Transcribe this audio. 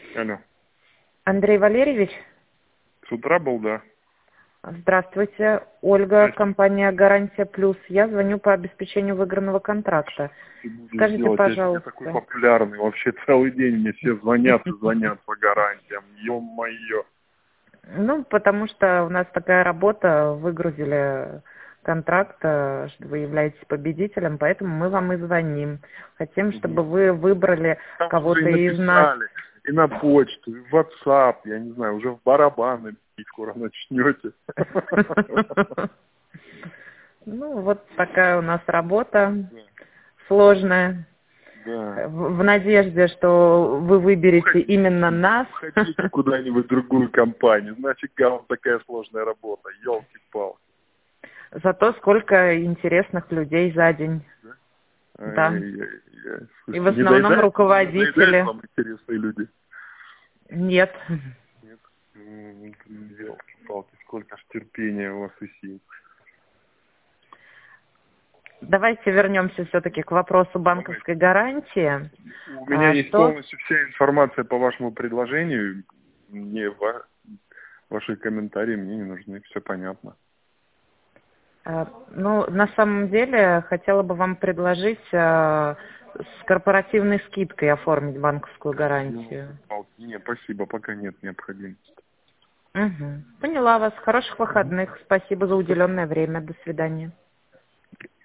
Алло. Андрей Валерьевич, С утра был, да. здравствуйте. Ольга, Здрасте. компания «Гарантия Плюс». Я звоню по обеспечению выигранного контракта. Что буду Скажите, делать? Я такой пожалуйста. популярный. Вообще целый день мне все звонят и звонят по гарантиям. Ё-моё. Ну, потому что у нас такая работа, выгрузили контракт, что вы являетесь победителем, поэтому мы вам и звоним. Хотим, чтобы Мгм. вы выбрали Там уже и кого-то из нас. написали. И на почту, и в WhatsApp. Я не знаю, уже в барабаны бить скоро начнете. Ну, вот такая у нас работа Да. сложная. Да. В надежде, что вы выберете именно нас. Уходите куда-нибудь в другую компанию. Значит, вам такая сложная работа. Ёлки-палки. Зато сколько интересных людей за день. Да? Да. Ай-яй-яй. И в Слушайте, основном не заедают руководители. вам интересные люди? Нет. Нет. Ёлки-палки, сколько ж терпения у вас и сил. Давайте вернемся все-таки к вопросу Давайте. банковской гарантии. У меня есть Что? полностью вся информация по вашему предложению. Мне ваши комментарии мне не нужны, все понятно. Ну, на самом деле, хотела бы вам предложить с корпоративной скидкой оформить банковскую гарантию. Ёлки-палки. Не, спасибо, пока нет необходимости. Угу. Поняла вас. Хороших выходных. Спасибо за уделенное время. До свидания.